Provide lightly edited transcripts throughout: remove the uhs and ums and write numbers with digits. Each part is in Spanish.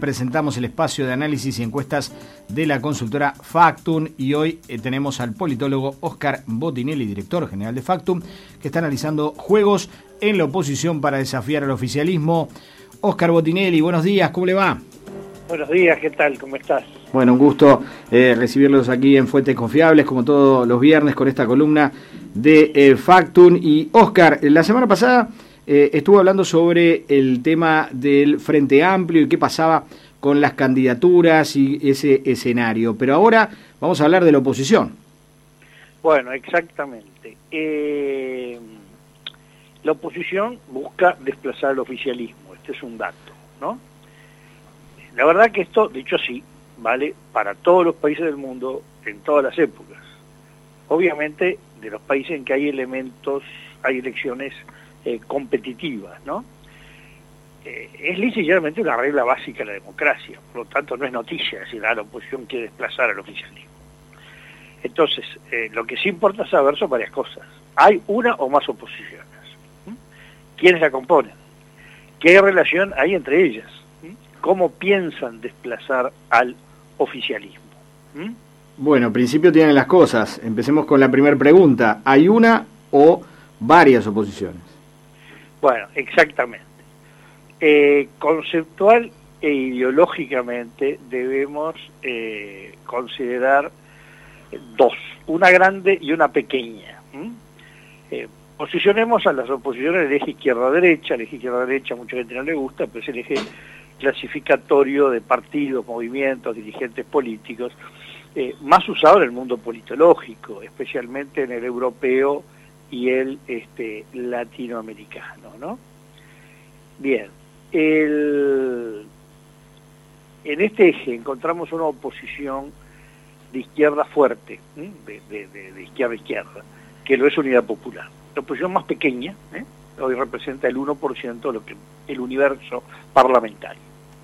presentamos el espacio de análisis y encuestas de la consultora Factum y hoy tenemos al politólogo Oscar Botinelli, director general de Factum, que está analizando juegos en la oposición para desafiar al oficialismo. Oscar Botinelli, buenos días, ¿cómo le va? Buenos días, ¿qué tal? ¿Cómo estás? Bueno, un gusto recibirlos aquí en Fuentes Confiables, como todos los viernes, con esta columna de Factum. Y Oscar, la semana pasada estuvo hablando sobre el tema del Frente Amplio y qué pasaba con las candidaturas y ese escenario. Pero ahora vamos a hablar de la oposición. Bueno, exactamente. La oposición busca desplazar al oficialismo. Este es un dato, ¿no? La verdad que esto, dicho así, vale para todos los países del mundo en todas las épocas. Obviamente, de los países en que hay elecciones competitivas, ¿no? Es ligeramente una regla básica de la democracia, por lo tanto no es noticia decir, la oposición quiere desplazar al oficialismo. Entonces, lo que sí importa saber son varias cosas. ¿Hay una o más oposiciones? ¿Quiénes la componen? ¿Qué relación hay entre ellas? ¿Cómo piensan desplazar al oficialismo? Bueno, en principio tienen las cosas. Empecemos con la primera pregunta. ¿Hay una o varias oposiciones? Bueno, exactamente. Conceptual e ideológicamente debemos considerar dos, una grande y una pequeña. Posicionemos a las oposiciones del eje izquierda-derecha. El eje izquierda-derecha a mucha gente no le gusta, pero es el eje clasificatorio de partidos, movimientos, dirigentes políticos, más usado en el mundo politológico, especialmente en el europeo y el latinoamericano, ¿no? Bien, en este eje encontramos una oposición de izquierda fuerte, de izquierda a izquierda, que lo es Unidad Popular. La oposición más pequeña, hoy representa el 1% de lo que el universo parlamentario.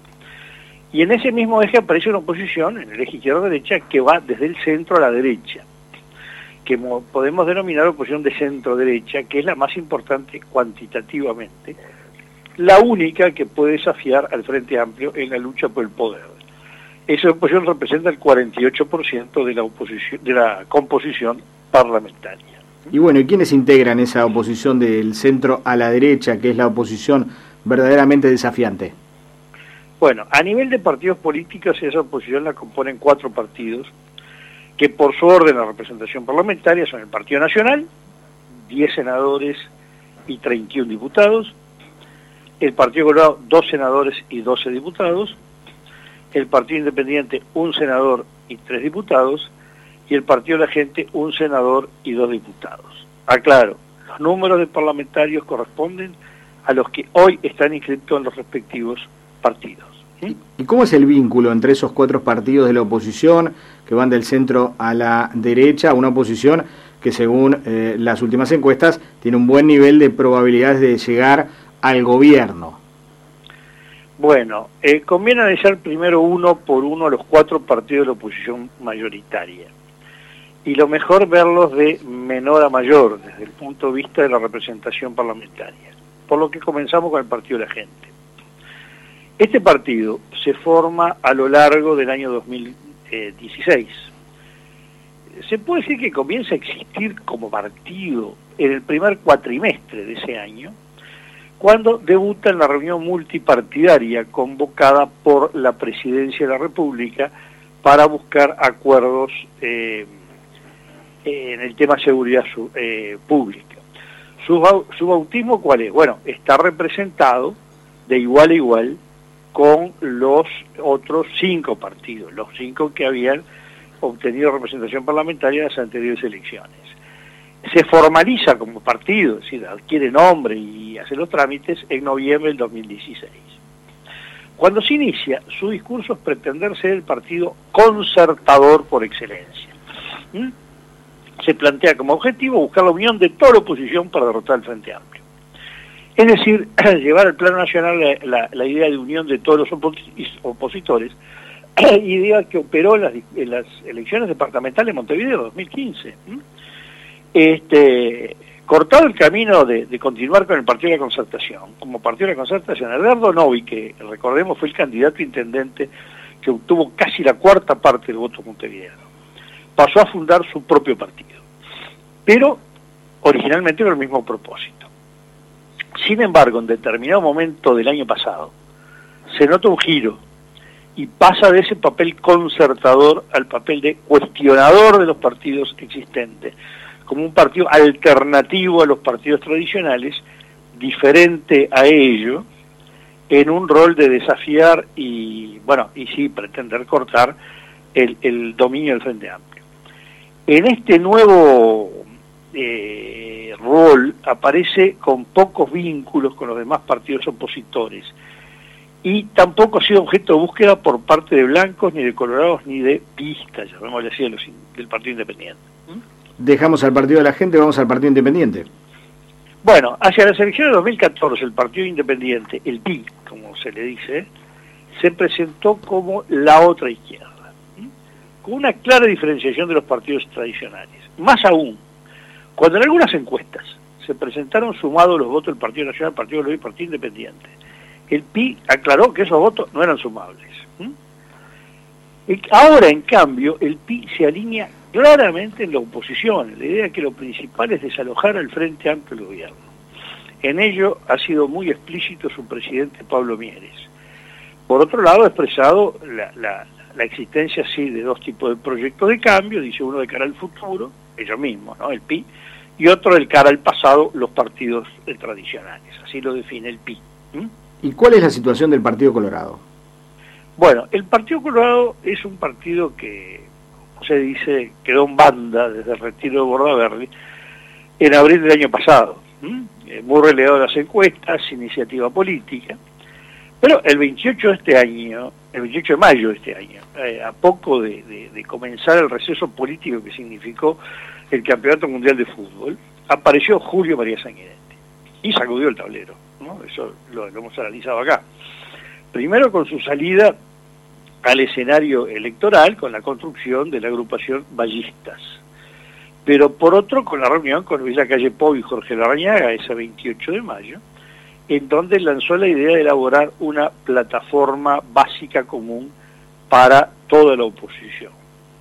Y en ese mismo eje aparece una oposición, en el eje izquierda-derecha, que va desde el centro a la derecha, que podemos denominar oposición de centro-derecha, que es la más importante cuantitativamente, la única que puede desafiar al Frente Amplio en la lucha por el poder. Esa oposición representa el 48% de la composición parlamentaria. Y bueno, ¿y quiénes integran esa oposición del centro a la derecha, que es la oposición verdaderamente desafiante? Bueno, a nivel de partidos políticos, esa oposición la componen 4 partidos, que por su orden de representación parlamentaria son el Partido Nacional, 10 senadores y 31 diputados, el Partido Colorado, 2 senadores y 12 diputados, el Partido Independiente, 1 senador y 3 diputados, y el Partido de la Gente, 1 senador y 2 diputados. Aclaro, los números de parlamentarios corresponden a los que hoy están inscritos en los respectivos partidos. ¿Y cómo es el vínculo entre esos 4 partidos de la oposición, que van del centro a la derecha, una oposición que según las últimas encuestas tiene un buen nivel de probabilidades de llegar al gobierno? Bueno, conviene analizar primero uno por uno los 4 partidos de la oposición mayoritaria. Y lo mejor verlos de menor a mayor, desde el punto de vista de la representación parlamentaria. Por lo que comenzamos con el Partido de la Gente. Este partido se forma a lo largo del año 2016. Se puede decir que comienza a existir como partido en el primer cuatrimestre de ese año, cuando debuta en la reunión multipartidaria convocada por la Presidencia de la República para buscar acuerdos en el tema seguridad pública. ¿Su bautismo cuál es? Bueno, está representado de igual a igual con los otros 5 partidos, los 5 que habían obtenido representación parlamentaria en las anteriores elecciones. Se formaliza como partido, es decir, adquiere nombre y hace los trámites en noviembre del 2016. Cuando se inicia, su discurso es pretender ser el partido concertador por excelencia. Se plantea como objetivo buscar la unión de toda la oposición para derrotar al Frente Amplio. Es decir, llevar al plano nacional la idea de unión de todos los opositores, idea que operó en las elecciones departamentales de Montevideo 2015. cortado el camino de continuar con el Partido de la Concertación, como Partido de la Concertación, Edgardo Novi, que recordemos fue el candidato intendente que obtuvo casi la cuarta parte del voto montevideano, pasó a fundar su propio partido, pero originalmente con el mismo propósito. Sin embargo, en determinado momento del año pasado, se nota un giro y pasa de ese papel concertador al papel de cuestionador de los partidos existentes, como un partido alternativo a los partidos tradicionales, diferente a ello, en un rol de desafiar y sí pretender cortar el dominio del Frente Amplio. En este nuevo rol aparece con pocos vínculos con los demás partidos opositores y tampoco ha sido objeto de búsqueda por parte de blancos, ni de colorados, ni de pistas, llamémosle así, del Partido Independiente. Dejamos al Partido de la Gente, vamos al Partido Independiente. Bueno, hacia las elecciones de 2014, el Partido Independiente, el PI, como se le dice, se presentó como la otra izquierda, con una clara diferenciación de los partidos tradicionales. Más aún, cuando en algunas encuestas se presentaron sumados los votos del Partido Nacional, Partido Liberal y Partido Independiente, el PI aclaró que esos votos no eran sumables. Ahora, en cambio, el PI se alinea claramente en la oposición, la idea que lo principal es desalojar al Frente Amplio del gobierno. En ello ha sido muy explícito su presidente Pablo Mieres. Por otro lado, ha expresado la existencia sí de dos tipos de proyectos de cambio, dice uno de cara al futuro, ellos mismos, ¿no?, el PI, y otro de cara al pasado, los partidos tradicionales. Así lo define el PI. ¿Y cuál es la situación del Partido Colorado? Bueno, el Partido Colorado es un partido que, como se dice, quedó en banda desde el retiro de Bordaberry en abril del año pasado, muy relegado a las encuestas, iniciativa política, pero el 28 de mayo de este año, a poco de comenzar el receso político que significó el Campeonato Mundial de Fútbol, apareció Julio María Sanguinetti y sacudió el tablero, ¿no? Eso lo hemos analizado acá. Primero con su salida al escenario electoral, con la construcción de la agrupación Ballistas, pero por otro con la reunión con Luis Lacalle Pou y Jorge Larrañaga, ese 28 de mayo, en donde lanzó la idea de elaborar una plataforma básica común para toda la oposición.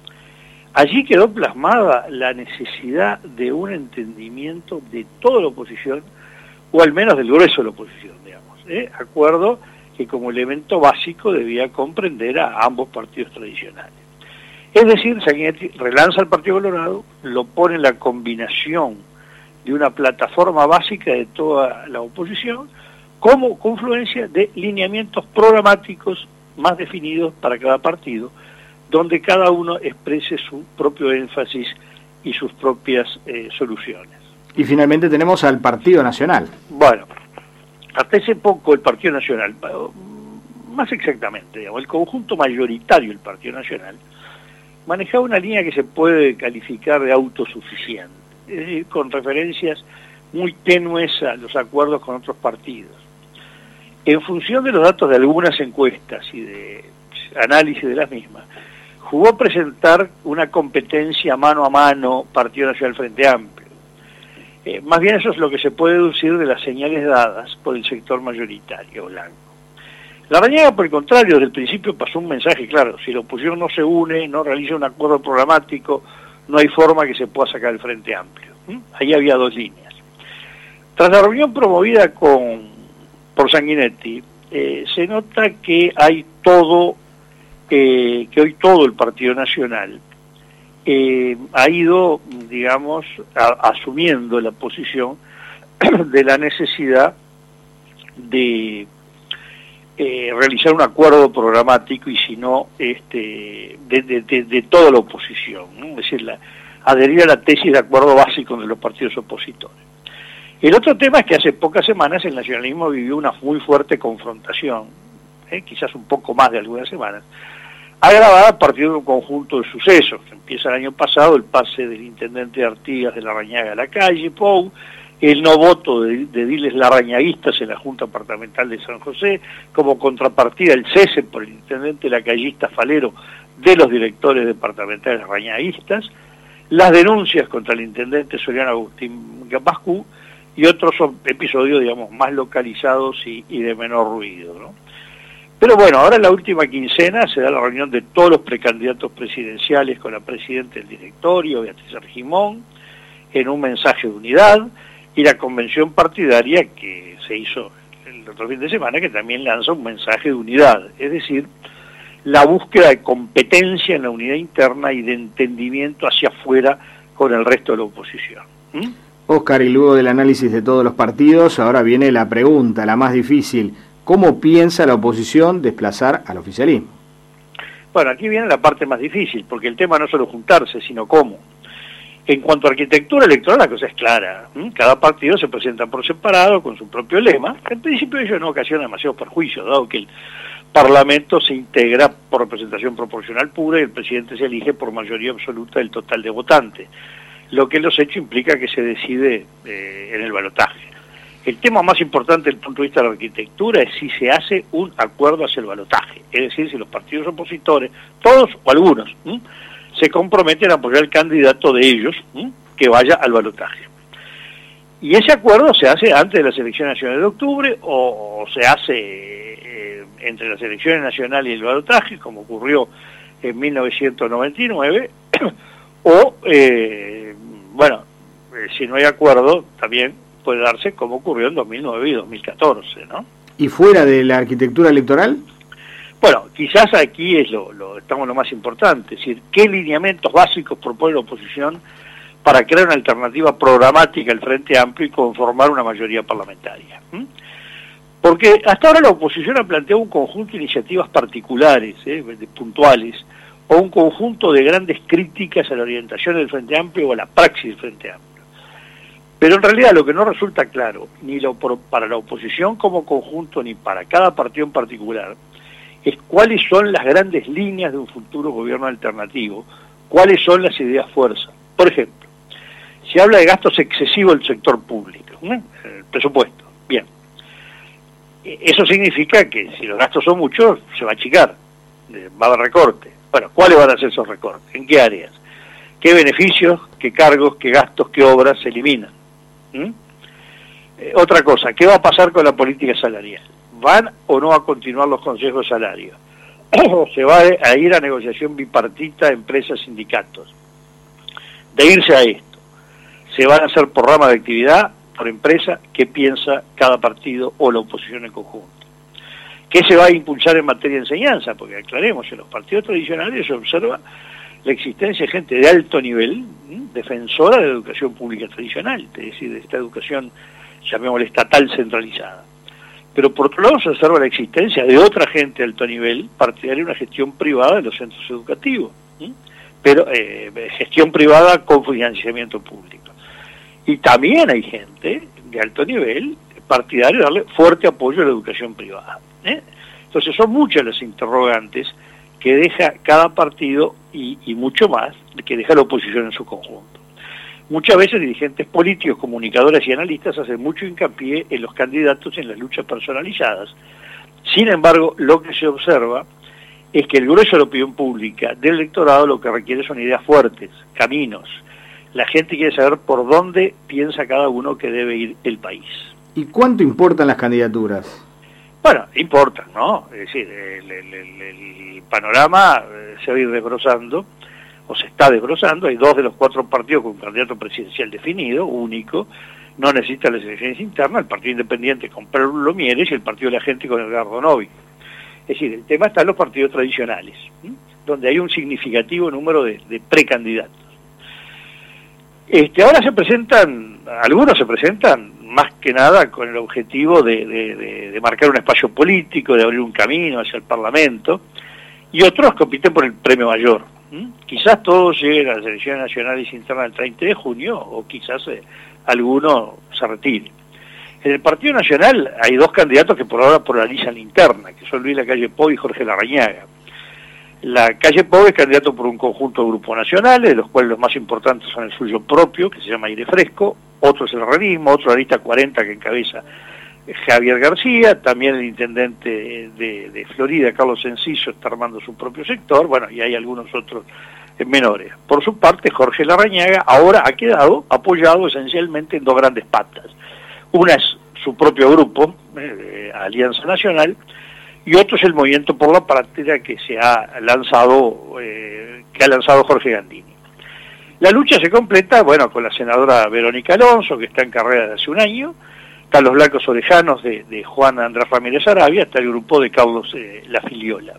Allí quedó plasmada la necesidad de un entendimiento de toda la oposición, o al menos del grueso de la oposición, digamos, acuerdo que como elemento básico debía comprender a ambos partidos tradicionales. Es decir, Sanguinetti relanza el Partido Colorado, lo pone en la combinación de una plataforma básica de toda la oposición, como confluencia de lineamientos programáticos más definidos para cada partido, donde cada uno exprese su propio énfasis y sus propias soluciones. Y finalmente tenemos al Partido Nacional. Bueno, hasta ese poco el Partido Nacional, más exactamente, digamos, el conjunto mayoritario del Partido Nacional, manejaba una línea que se puede calificar de autosuficiente, es decir, con referencias muy tenues a los acuerdos con otros partidos. En función de los datos de algunas encuestas y de análisis de las mismas, jugó a presentar una competencia mano a mano Partido Nacional Frente Amplio. Más bien eso es lo que se puede deducir de las señales dadas por el sector mayoritario blanco. Larrañaga, por el contrario, desde el principio pasó un mensaje claro: si la oposición no se une, no realiza un acuerdo programático, no hay forma que se pueda sacar el Frente Amplio. Ahí había dos líneas. Tras la reunión promovida por Sanguinetti, se nota que hay que hoy todo el Partido Nacional ha ido, digamos, asumiendo la posición de la necesidad de realizar un acuerdo programático y si no, de toda la oposición, ¿no? Es decir, adherir a la tesis de acuerdo básico de los partidos opositores. El otro tema es que hace pocas semanas el nacionalismo vivió una muy fuerte confrontación, quizás un poco más de algunas semanas, agravada a partir de un conjunto de sucesos. Empieza el año pasado el pase del intendente de Artigas de Larrañaga a Lacalle Pou, el no voto de ediles larrañaguistas en la Junta Departamental de San José, como contrapartida el cese por el intendente lacallista Falero de los directores departamentales larrañaguistas, las denuncias contra el intendente Soriano Agustín Pascu y otros episodios, digamos, más localizados y de menor ruido, ¿no? Pero bueno, ahora en la última quincena se da la reunión de todos los precandidatos presidenciales con la presidenta del directorio, Beatriz Argimón, en un mensaje de unidad, y la convención partidaria que se hizo el otro fin de semana, que también lanza un mensaje de unidad, es decir, la búsqueda de competencia en la unidad interna y de entendimiento hacia afuera con el resto de la oposición. Óscar, y luego del análisis de todos los partidos, ahora viene la pregunta, la más difícil. ¿Cómo piensa la oposición desplazar al oficialismo? Bueno, aquí viene la parte más difícil, porque el tema no es solo juntarse, sino cómo. En cuanto a arquitectura electoral, la cosa es clara. Cada partido se presenta por separado, con su propio lema. En principio ello no ocasiona demasiados perjuicios, dado que el Parlamento se integra por representación proporcional pura y el presidente se elige por mayoría absoluta del total de votantes, lo que en los hechos implica que se decide en el balotaje. El tema más importante desde el punto de vista de la arquitectura es si se hace un acuerdo hacia el balotaje, es decir, si los partidos opositores, todos o algunos, se comprometen a apoyar al candidato de ellos que vaya al balotaje. Y ese acuerdo se hace antes de las elecciones nacionales de octubre o se hace entre las elecciones nacionales y el balotaje, como ocurrió en 1999, o, si no hay acuerdo, también puede darse como ocurrió en 2009 y 2014, ¿no? ¿Y fuera de la arquitectura electoral? Bueno, quizás aquí estamos lo más importante, es decir, ¿qué lineamientos básicos propone la oposición para crear una alternativa programática al Frente Amplio y conformar una mayoría parlamentaria? Porque hasta ahora la oposición ha planteado un conjunto de iniciativas particulares, puntuales, o un conjunto de grandes críticas a la orientación del Frente Amplio o a la praxis del Frente Amplio. Pero en realidad lo que no resulta claro, ni para la oposición como conjunto, ni para cada partido en particular, es cuáles son las grandes líneas de un futuro gobierno alternativo, cuáles son las ideas fuerza. Por ejemplo, se habla de gastos excesivos del sector público, el presupuesto, bien. Eso significa que si los gastos son muchos, se va a achicar, va a haber recorte. Bueno, ¿cuáles van a ser esos recortes? ¿En qué áreas? ¿Qué beneficios, qué cargos, qué gastos, qué obras se eliminan? Otra cosa, ¿qué va a pasar con la política salarial? ¿Van o no a continuar los consejos de salario? ¿O se va a ir a negociación bipartita empresas-sindicatos? De irse a esto, ¿se van a hacer por rama de actividad, por empresa? ¿Qué piensa cada partido o la oposición en conjunto? ¿Qué se va a impulsar en materia de enseñanza? Porque aclaremos, en los partidos tradicionales se observa la existencia de gente de alto nivel, defensora de la educación pública tradicional, es decir, de esta educación, llamémosla estatal centralizada. Pero por otro lado se observa la existencia de otra gente de alto nivel, partidaria de una gestión privada de los centros educativos, pero gestión privada con financiamiento público. Y también hay gente de alto nivel partidaria de darle fuerte apoyo a la educación privada. Entonces son muchas las interrogantes que deja cada partido y mucho más que deja la oposición en su conjunto. Muchas veces dirigentes políticos, comunicadores y analistas hacen mucho hincapié en los candidatos y en las luchas personalizadas. Sin embargo, lo que se observa es que el grueso de la opinión pública del electorado lo que requiere son ideas fuertes, caminos. La gente quiere saber por dónde piensa cada uno que debe ir el país. ¿Y cuánto importan las candidaturas? Bueno, importan, ¿no? Es decir, el panorama se va a ir desbrozando, o se está desbrozando. Hay 2 de los 4 partidos con un candidato presidencial definido, único, no necesita las elecciones internas, el Partido Independiente con Pablo Mieres y el Partido de la Gente con Edgardo Novi. Es decir, el tema está en los partidos tradicionales, donde hay un significativo número de precandidatos. Ahora algunos se presentan más que nada con el objetivo de marcar un espacio político, de abrir un camino hacia el Parlamento, y otros compiten por el premio mayor. Quizás todos lleguen a las elecciones nacionales internas el 30 de junio, o quizás alguno se retire. En el Partido Nacional hay 2 candidatos que por ahora polarizan la interna, que son Luis Lacalle Pou y Jorge Larrañaga. Lacalle Pou es candidato por un conjunto de grupos nacionales, de los cuales los más importantes son el suyo propio, que se llama Aire Fresco, otro es el Herrerismo, otro la lista 40 que encabeza Javier García, también el intendente de Florida, Carlos Enciso, está armando su propio sector, bueno, y hay algunos otros menores. Por su parte, Jorge Larrañaga ahora ha quedado apoyado esencialmente en dos grandes patas. Una es su propio grupo, Alianza Nacional, y otro es el Movimiento por la Patria que ha lanzado Jorge Gandini. La lucha se completa, bueno, con la senadora Verónica Alonso, que está en carrera desde hace un año, están los blancos orejanos de Juan Andrés Ramírez Arabia, hasta el grupo de Carlos La Filiola.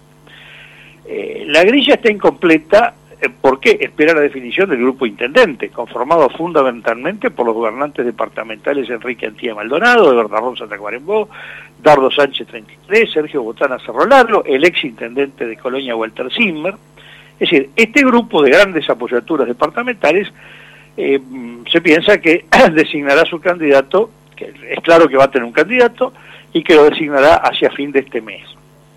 La grilla está incompleta porque espera la definición del grupo intendente, conformado fundamentalmente por los gobernantes departamentales Enrique Antía Maldonado, de Bernardo Santa Cuarembó, Dardo Sánchez 33, Sergio Botana Cerro Largo, el ex intendente de Colonia Walter Zimmer. Es decir, este grupo de grandes apoyaturas departamentales se piensa que designará su candidato, que es claro que va a tener un candidato, y que lo designará hacia fin de este mes.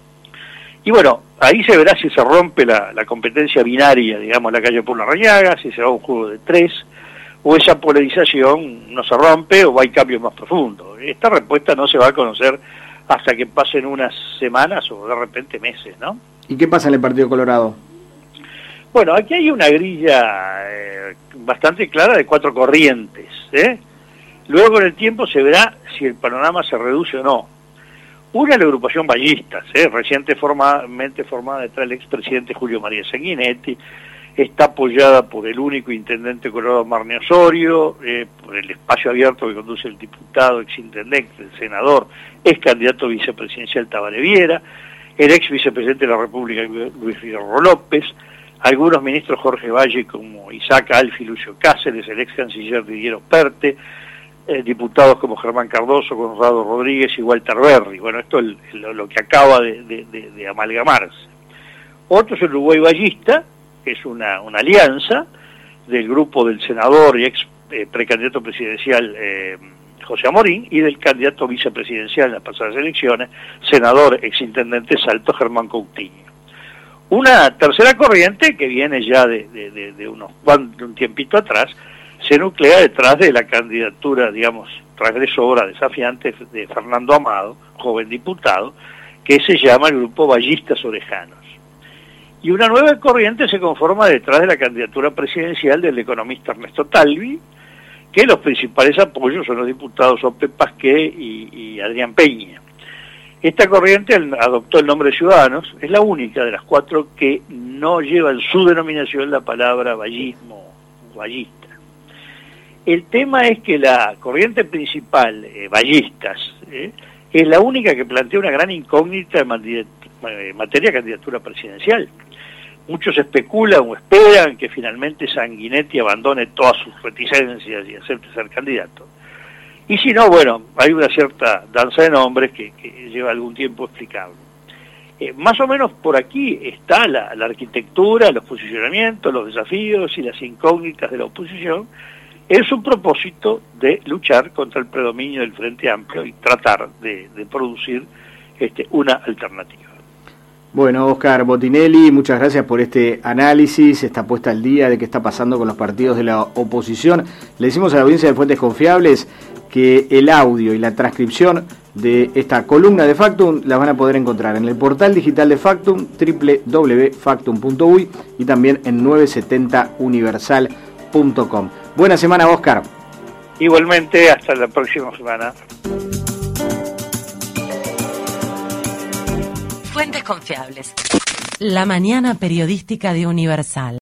Y bueno, ahí se verá si se rompe la competencia binaria, digamos, la calle por Larrañaga, si se va a un juego de tres, o esa polarización no se rompe o hay cambios más profundos. Esta respuesta no se va a conocer hasta que pasen unas semanas o de repente meses, ¿no? ¿Y qué pasa en el Partido Colorado? Bueno, aquí hay una grilla bastante clara de cuatro corrientes, ¿eh? Luego en el tiempo se verá si el panorama se reduce o no. Una es la agrupación Ballistas, recientemente formada detrás del expresidente Julio María Sanguinetti, está apoyada por el único intendente colorado Marne Osorio, por el espacio abierto que conduce el diputado, exintendente, el senador, ex candidato vicepresidencial Tabaré Viera, el ex vicepresidente de la República Luis Fierro López, algunos ministros Jorge Valle como Isaac Alfi, Lucio Cáceres, el ex canciller Didier Perte, diputados como Germán Cardoso, Conrado Rodríguez y Walter Berry. Bueno, esto es lo que acaba de amalgamarse. Otro es el Uruguay Ballista, que es una alianza del grupo del senador y ex precandidato presidencial José Amorín y del candidato vicepresidencial en las pasadas elecciones, senador exintendente Salto Germán Coutinho. Una tercera corriente que viene ya de un tiempito atrás, se nuclea detrás de la candidatura, digamos, transgresora, desafiante de Fernando Amado, joven diputado, que se llama el Grupo Ballistas Orejanos. Y una nueva corriente se conforma detrás de la candidatura presidencial del economista Ernesto Talvi, que los principales apoyos son los diputados Ope Pasqué y Adrián Peña. Esta corriente adoptó el nombre de Ciudadanos, es la única de las cuatro que no lleva en su denominación la palabra ballismo o ballista. El tema es que la corriente principal, Ballistas, es la única que plantea una gran incógnita en materia de candidatura presidencial. Muchos especulan o esperan que finalmente Sanguinetti abandone todas sus reticencias y acepte ser candidato. Y si no, bueno, hay una cierta danza de nombres que lleva algún tiempo explicable. Más o menos por aquí está la arquitectura, los posicionamientos, los desafíos y las incógnitas de la oposición, en su propósito de luchar contra el predominio del Frente Amplio y tratar de producir una alternativa. Bueno, Oscar Botinelli, muchas gracias por este análisis, esta puesta al día de qué está pasando con los partidos de la oposición. Le decimos a la audiencia de Fuentes Confiables que el audio y la transcripción de esta columna de Factum la van a poder encontrar en el portal digital de Factum, www.factum.uy, y también en 970universal.com. Buena semana, Oscar. Igualmente, hasta la próxima semana. Fuentes Confiables. La mañana periodística de Universal.